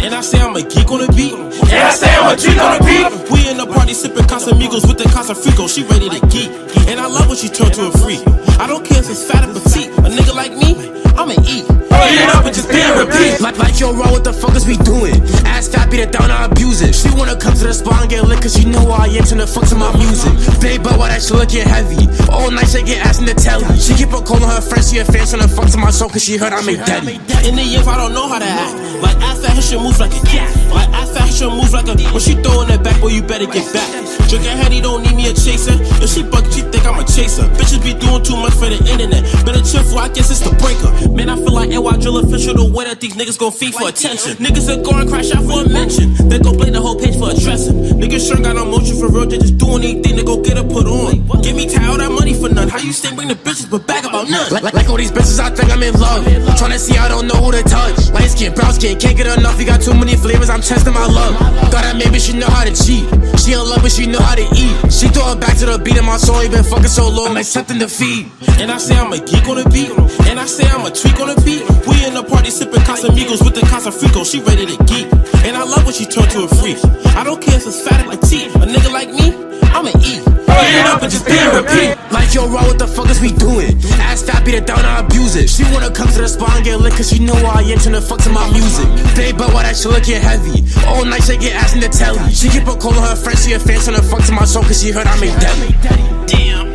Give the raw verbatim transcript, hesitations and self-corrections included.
And I say I'm a geek on the beat. And I say I'm a geek on the beat. We in the party sipping Casamigos with the Casa Frico. She ready to geek. And I love when she turn to a freak. I don't care if it's fat or petite. A nigga like me, I'ma eat. Eat up and just be and repeat. Like, like yo, raw, what the fuck is we doing? Ass fat, beat it down, I abuse it. She wanna come to the spot and get lit, cause she know who I am, tryna fuck to my music. Babe, but why that shit looking heavy? All night she get ass in the telly. She keep on calling her friends, she a fan, tryna fuck to my soul, cause she heard I make deadly. In the if I don't know how to act. Like ass fat, her shit move like a cat. Like ass fat, her shit move like a. When she throwin' that back, boy, you better get back. Drinkin' Henny, don't need me a chaser. If she buck, she think I'm a chaser. Bitches be doing too much for the internet. Better cheerful, I guess it's the breaker. Man, I feel like N Y drill official, the way that these niggas gon' feed for attention. Niggas are going crash out for a mention. They gon' blame the whole page for addressing. Niggas sure got no motion for real, they just doing anything to go get her put on. Give me time, all that money for none. How you stay bring the bitches but back about none? Like, like, like all these bitches, I think I'm in love. Tryna see, I don't know who to touch. Light skin, brown skin, can't get enough. You got too many flavors, I'm testing my love. Thought that maybe she know how to cheat. She in love, but she know how to eat. She throwing back to the beat of my soul, ain't been fucking so long, accepting defeat. And I say I'm a geek on the beat. And I say I'm a tweak on the beat. We in the party sipping Casamigos with the Casa Frico. She ready to geek. And I love when she turn to a freak. I don't care if it's fat or petite. A nigga like me, I'ma eat. Eat up and just be and repeat. Like yo, raw, what the fuck is we doing? Ass fat, beat it down, I abuse it. She wanna come to the spot and get lit, cause she know who I am, tryna fuck to my music. Babe, but why that shit looking heavy? All night she get ass in the telly. She keep on calling her friends, she a fan, tryna fuck to my soul, cause she heard I make deadly. Damn.